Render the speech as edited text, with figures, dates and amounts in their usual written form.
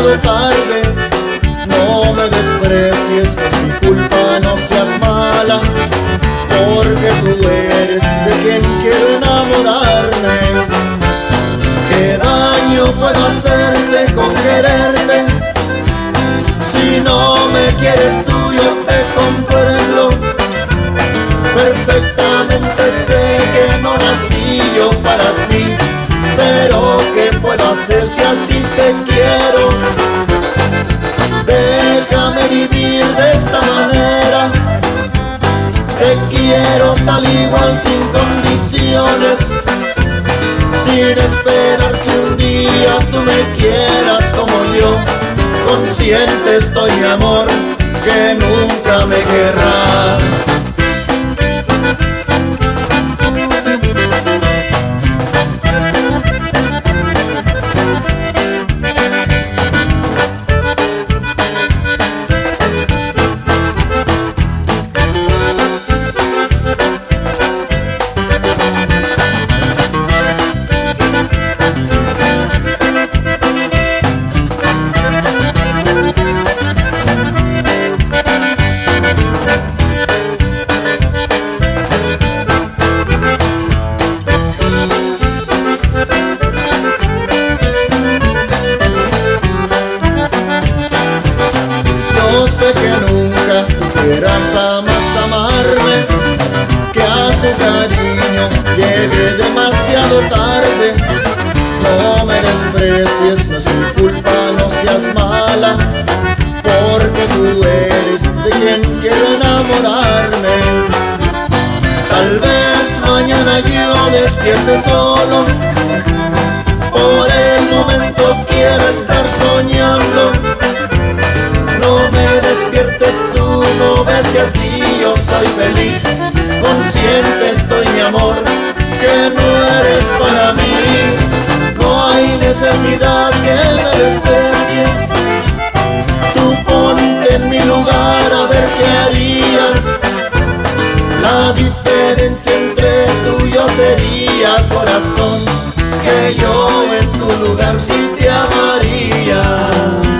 demasiado tarde. No me desprecies, es mi culpa, no seas mala, porque tú eres de quien quiero enamorarme. ¿Qué daño puedo hacerte con quererte? Si no me quieres tú, yo te comprendo. Perfectamente sé que no nací yo para ti, pero ¿qué puedo hacer si así te quiero? Déjame vivir de esta manera. Te quiero tal igual, sin condiciones, sin esperar que un día tú me quieras como yo. Consciente estoy, mi amor, que nunca me querrás. Sé que nunca quieras jamás amarme, que a tu cariño llegue demasiado tarde. No me desprecies, no es mi culpa, no seas mala, porque tú eres de quien quiero enamorarme. Tal vez mañana yo despierte solo, por el momento quiero estar soñando. No me despiertes tú, no ves que así yo soy feliz. Consciente estoy, mi amor, que no eres para mí. No hay necesidad que me desprecies. Tú ponte en mi lugar a ver qué harías. La diferencia entre tú y yo sería, corazón, que yo en tu lugar sí te amaría.